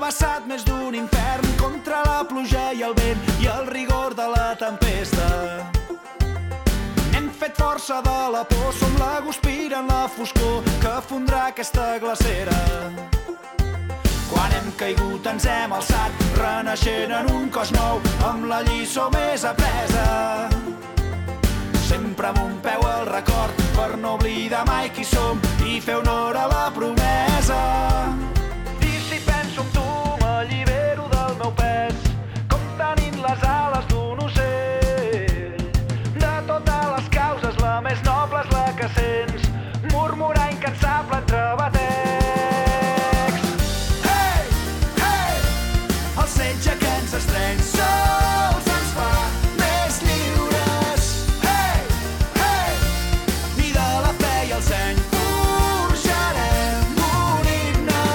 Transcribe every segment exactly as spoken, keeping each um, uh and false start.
travessat més d'un infern contra la pluja i el vent i el rigor de la tempesta. N'hem fet força de la por, som la guspira en la foscor que fondrà aquesta glacera. Quan hem caigut ens hem alçat, renaixent en un cos nou, amb la lliçó més apresa. Sempre amb un peu al record, per no oblidar mai qui som i fer honor a la promesa. I si penso en tu m'allibero del meu pes, com tenint les ales d'un ocell. De totes les causes la més noble és la que sents, murmurar incansable entre batecs. Hey, hey, el setge que ens estreny sols ens fa més lliures. Hey, hey, ni de la fe i el seny forjarem un himne.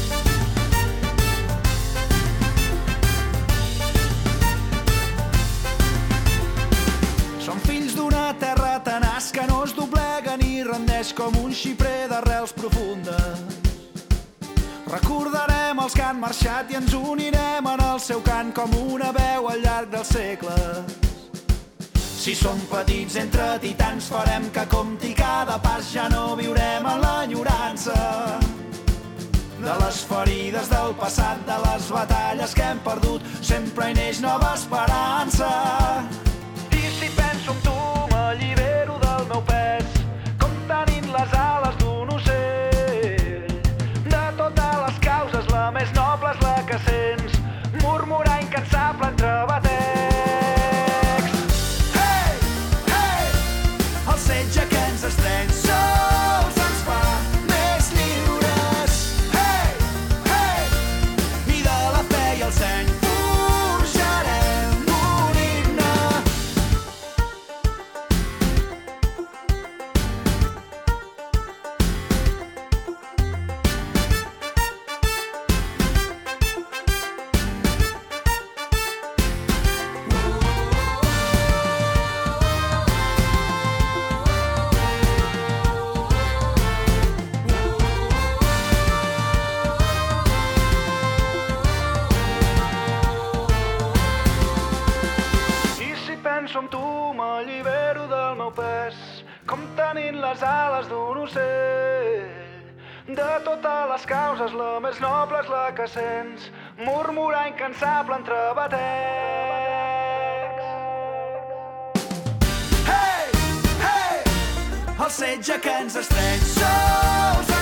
Som fills d'una terra tenaç que no es doblega ni rendeix com un xiprer d'arrels profundes. Recordarem els que han marxat i ens unirem en el seu cant com una veu al llarg dels segles. Si som petits entre titans farem que compti cada pas, ja no viurem en l'enyorança de les ferides del passat, de les batalles que hem perdut, sempre hi neix nova esperança. I si penso en tu m'allibero del meu pes, com tenint les ales d'un ocell. De totes les causes la més noble és la que sents, murmurar incansable entre batecs. Hey, hey, el setge que ens estreny sols ens fa més lliures. Hey, hey, ni de la fe i el seny forjarem un himne. I si penso en tu m'allibero del meu pes, com tenint les ales d'un ocell. De totes les causes la més noble és la que sents, murmurar incansable entre batecs. Hey, hey, el setge que ens estreny sols